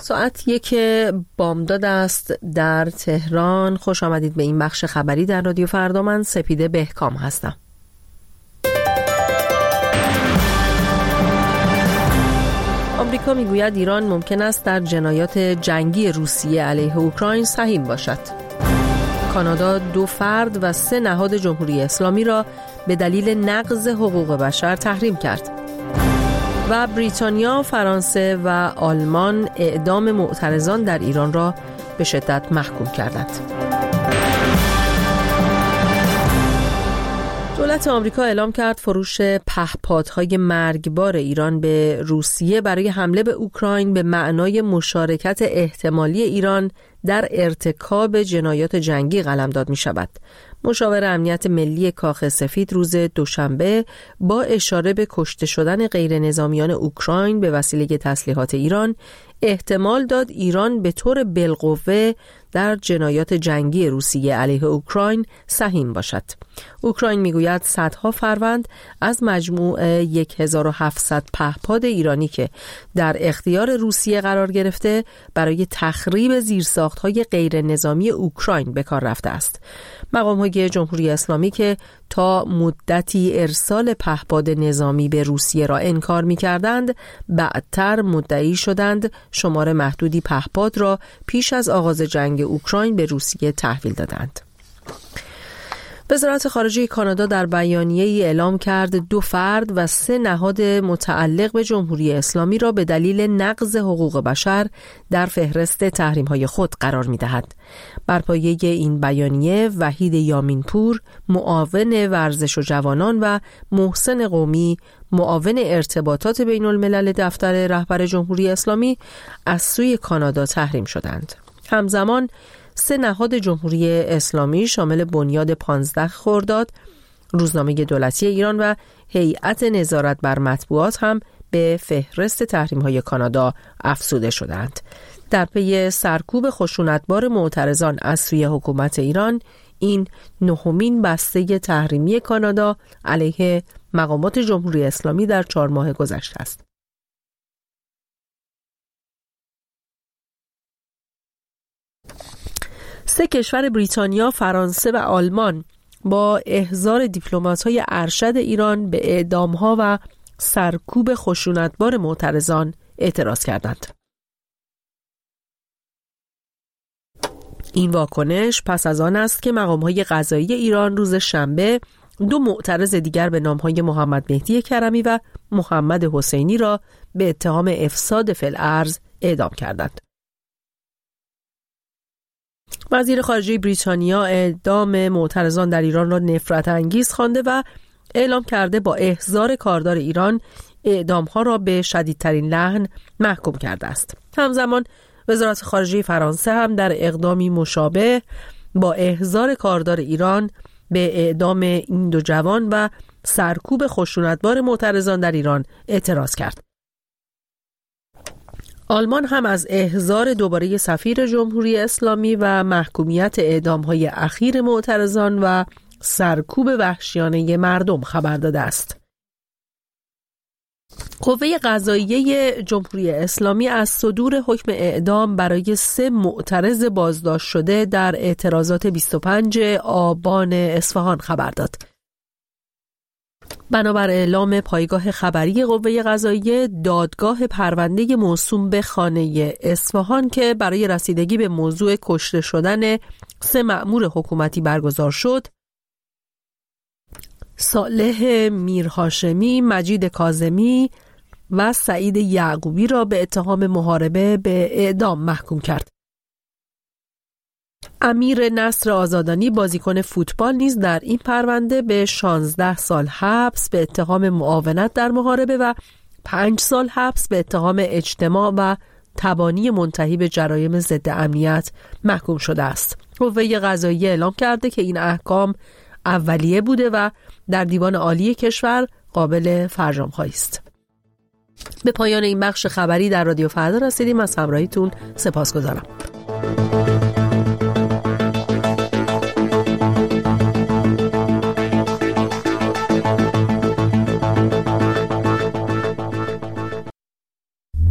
ساعت 1 بامداد است در تهران. خوش آمدید به این بخش خبری در رادیو فردا. من سپیده بهکام هستم. آمریکا میگوید ایران ممکن است در جنایات جنگی روسیه علیه اوکراین سهیم باشد. کانادا 2 فرد و 3 نهاد جمهوری اسلامی را به دلیل نقض حقوق بشر تحریم کرد. و بریتانیا، فرانسه و آلمان اعدام معترضان در ایران را به شدت محکوم کردند. دولت آمریکا اعلام کرد فروش پهپادهای مرگبار ایران به روسیه برای حمله به اوکراین به معنای مشارکت احتمالی ایران در ارتکاب جنایات جنگی قلمداد می شود. مشاور امنیت ملی کاخ سفید روز دوشنبه با اشاره به کشته شدن غیر نظامیان اوکراین به وسیله تسلیحات ایران احتمال داد ایران به طور بالقوه در جنایات جنگی روسیه علیه اوکراین سهیم باشد. اوکراین میگوید صدها فروند از مجموع 1700 پهپاد ایرانی که در اختیار روسیه قرار گرفته برای تخریب زیرساخت‌های غیر نظامی اوکراین به کار رفته است. مقام‌های جمهوری اسلامی که تا مدتی ارسال پهپاد نظامی به روسیه را انکار می‌کردند، بعدتر مدعی شدند شمار محدودی پهپاد را پیش از آغاز جنگ اوکراین به روسیه تحویل دادند. وزارت خارجه کانادا در بیانیه‌ای اعلام کرد 2 فرد و 3 نهاد متعلق به جمهوری اسلامی را به دلیل نقض حقوق بشر در فهرست تحریم‌های خود قرار می‌دهد. بر پایه این بیانیه وحید یامینپور، معاون ورزش و جوانان، و محسن قومی، معاون ارتباطات بین الملل دفتر رهبر جمهوری اسلامی از سوی کانادا تحریم شدند. همزمان 3 نهاد جمهوری اسلامی شامل بنیاد 15 خرداد، روزنامه دولتی ایران و هیئت نظارت بر مطبوعات هم به فهرست تحریم‌های کانادا افزوده شدند. در پی سرکوب خشونتبار معترضان از سوی حکومت ایران، این 9مین بسته تحریمی کانادا علیه مقامات جمهوری اسلامی در 4 ماه گذشته است. سه کشور بریتانیا، فرانسه و آلمان با احضار دیپلمات‌های ارشد ایران به اعدام‌ها و سرکوب خشونتبار معترضان اعتراض کردند. این واکنش پس از آن است که مقام‌های قضایی ایران روز شنبه 2 معترض دیگر به نام‌های محمد مهدی کرمی و محمد حسینی را به اتهام افساد فی الارض اعدام کردند. وزیر خارجه بریتانیا اعدام معترضان در ایران را نفرت انگیز خوانده و اعلام کرده با احضار کاردار ایران اعدام‌ها را به شدیدترین لعن محکوم کرده است. همزمان وزارت خارجه فرانسه هم در اقدامی مشابه با احضار کاردار ایران به اعدام این 2 جوان و سرکوب خشونتبار معترضان در ایران اعتراض کرد. آلمان هم از احضار دوباره سفیر جمهوری اسلامی و محکومیت اعدام‌های اخیر معترضان و سرکوب وحشیانه مردم خبر داده است. قوه قضاییه جمهوری اسلامی از صدور حکم اعدام برای 3 معترض بازداشت شده در اعتراضات 25 آبان اصفهان خبر داد. بنابر اعلام پایگاه خبری قوه قضاییه، دادگاه پرونده موسوم به خانه اصفهان که برای رسیدگی به موضوع کشته شدن 3 مأمور حکومتی برگزار شد، صالح میرهاشمی، مجید کاظمی و سعید یعقوبی را به اتهام محاربه به اعدام محکوم کرد. امیر نصر آزادانی، بازیکن فوتبال، نیز در این پرونده به 16 سال حبس به اتهام معاونت در محاربه و 5 سال حبس به اتهام اجتماع و تبانی منتهی به جرایم ضد امنیت محکوم شده است. قوه قضاییه اعلام کرده که این احکام اولیه بوده و در دیوان عالی کشور قابل فرجام‌خوانی است. به پایان این بخش خبری در رادیو فردا رسیدیم. از همراهیتون سپاسگزارم.